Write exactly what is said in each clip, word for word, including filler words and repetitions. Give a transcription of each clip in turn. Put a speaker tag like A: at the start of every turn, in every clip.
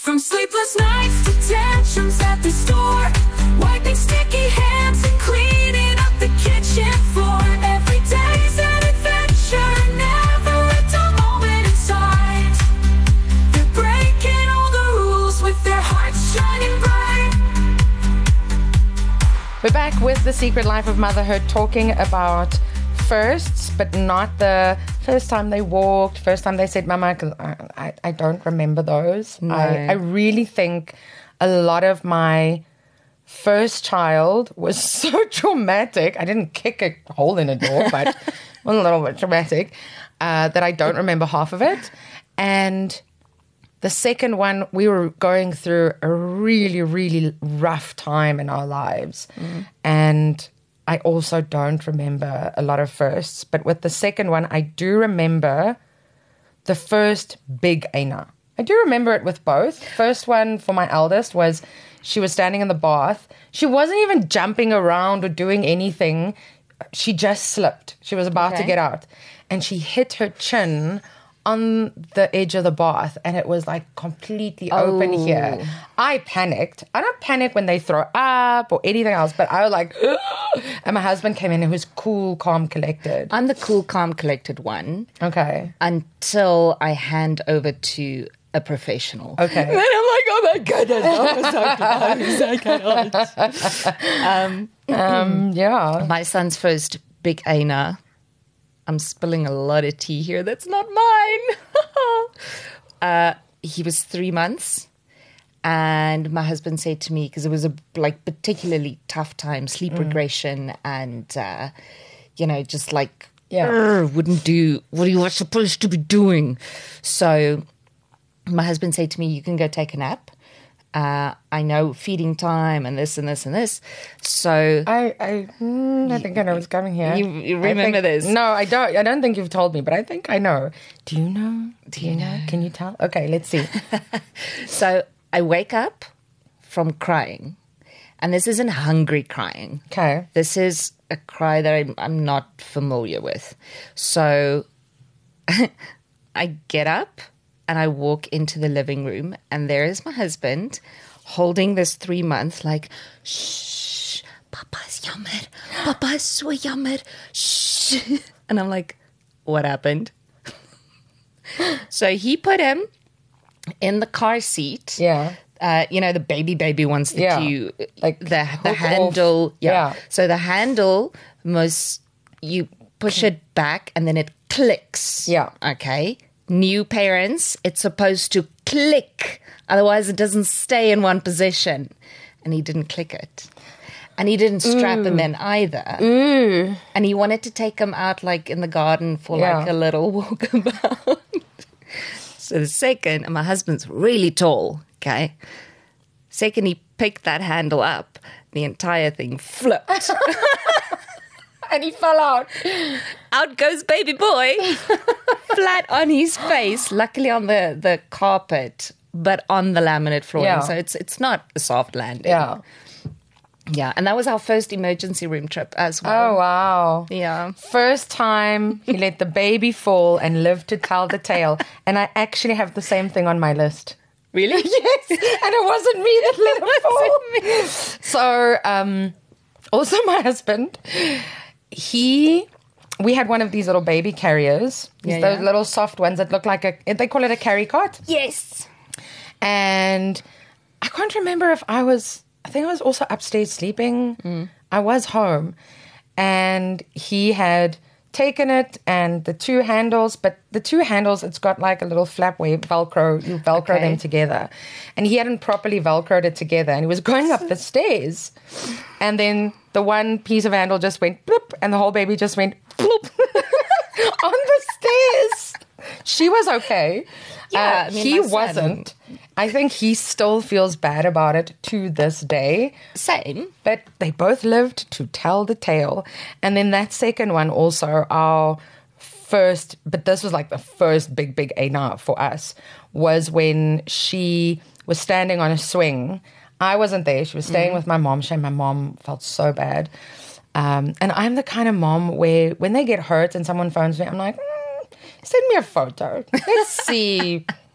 A: From sleepless nights to tantrums at the store, wiping sticky hands and cleaning up the kitchen floor. Every day's an adventure, never a dull moment inside. They're breaking all the rules with their hearts shining bright.
B: We're back with The Secret Life of Motherhood, talking about firsts, but not the first time they walked, first time they said mama, because I, I, I don't remember those.
C: No.
B: I, I really think a lot of my first child was so traumatic. I didn't kick a hole in a door, but it was a little bit traumatic, uh, that I don't remember half of it. And the second one, we were going through a really, really rough time in our lives. Mm. And I also don't remember a lot of firsts, but with the second one, I do remember the first big Aina. I do remember it with both. First one for my eldest was she was standing in the bath. She wasn't even jumping around or doing anything. She just slipped. She was about
C: Okay.
B: to get out, and she hit her chin on the edge of the bath, and it was like completely open
C: Oh.
B: here. I panicked. I don't panic when they throw up or anything else, but I was like, and my husband came in and he was cool, calm, collected.
C: I'm the cool, calm, collected one
B: Okay.
C: until I hand over to a professional.
B: Okay.
C: And then I'm like, oh my goodness, oh, so close, I cannot. Um,
B: Um, yeah.
C: my son's first big Aina. I'm spilling a lot of tea here. That's not mine. uh, he was three months. And my husband said to me, because it was a like particularly tough time, sleep
B: Mm.
C: regression and, uh, you know, just like,
B: Yeah.
C: "Urgh, wouldn't do what you were supposed to be doing. So my husband said to me, you can go take a nap. Uh, I know feeding time and this and this and this. So
B: I, I, mm, I think I know what's coming here.
C: You- you
B: I
C: remember
B: think-
C: this?
B: No, I don't. I don't think you've told me, but I think I know. Do you know? Do you know? Can you tell? Okay, let's see.
C: So I wake up from crying, and this isn't hungry crying.
B: Okay.
C: This is a cry that I'm, I'm not familiar with. So I get up and I walk into the living room, and there is my husband holding this three month, like, shh, Papa's jammer. Papa's so jammer. Shh. And I'm like, what happened? So he put him in the car seat.
B: Yeah.
C: Uh, you know, the baby baby ones that
B: Yeah.
C: you,
B: Like,
C: the,
B: hook
C: the
B: off.
C: handle. Yeah.
B: Yeah.
C: So the handle must, you push it back and then it clicks.
B: Yeah.
C: Okay. New parents, it's supposed to click. Otherwise, it doesn't stay in one position. And he didn't click it. And he didn't strap him in either. And he wanted to take him out like in the garden for
B: Yeah.
C: like a little walkabout. So the second, and my husband's really tall, okay? Second, he picked that handle up, the entire thing flipped.
B: And he fell out.
C: Out goes baby boy, flat on his face, luckily on the, the carpet, but on the laminate flooring.
B: Yeah.
C: So it's it's not a soft landing.
B: Yeah.
C: Yeah, and that was our first emergency room trip as
B: Oh,
C: well.
B: wow.
C: Yeah.
B: First time he let the baby fall and lived to tell the tale. And I actually have the same thing on my list.
C: Really?
B: Yes. And it wasn't me that let him fall. So, um, also my husband, he, we had one of these little baby carriers.
C: Yeah,
B: those
C: yeah.
B: little soft ones that look like a, they call it a carry cot.
C: Yes.
B: And I can't remember if I was, I think I was also upstairs sleeping.
C: Mm.
B: I was home. And he had taken it and the two handles, but the two handles, it's got like a little flap where you Velcro, you Velcro
C: Okay.
B: them together. And he hadn't properly Velcroed it together. And he was going up the stairs. And then the one piece of handle just went bloop, and the whole baby just went bloop on the stairs. She was okay.
C: Yeah,
B: Uh,
C: I mean,
B: he
C: my son-
B: wasn't. I think he still feels bad about it to this day.
C: Same.
B: But they both lived to tell the tale. And then that second one also, our first, but this was like the first big, big Aina for us, was when she was standing on a swing. I wasn't there. She was staying with my mom. She, my mom felt so bad. Um, and I'm the kind of mom where when they get hurt and someone phones me, I'm like, mm, send me a photo. Let's see.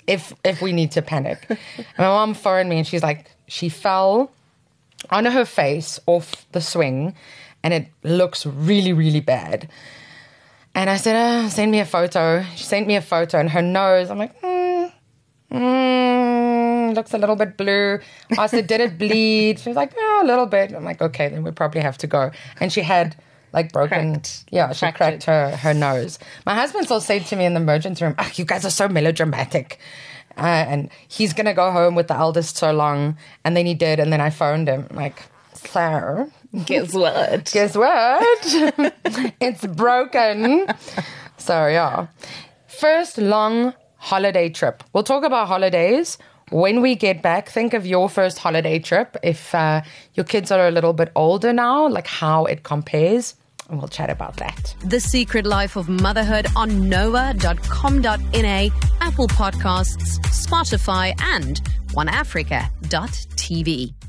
B: if if we need to panic. And my mom phoned me and she's like, she fell on her face off the swing and it looks really, really bad. And I said, oh, send me a photo. She sent me a photo and her nose, I'm like, mm, mm, looks a little bit blue. I said, did it bleed? She was like, oh, a little bit. I'm like, okay, then we probably have to go. And she had like broken,
C: Cracked.
B: yeah, she
C: Fractured.
B: cracked her, her nose. My husband still said to me in the emergency room, oh, you guys are so melodramatic. Uh, and he's going to go home with the eldest so long. And then he did. And then I phoned him like, so
C: Guess what?
B: guess what? It's broken. So, yeah. First long holiday trip. We'll talk about holidays when we get back. Think of your first holiday trip. If uh, your kids are a little bit older now, like how it compares. And we'll chat about that.
D: The Secret Life of Motherhood on noah dot com dot n a, Apple Podcasts, Spotify, and one africa dot t v.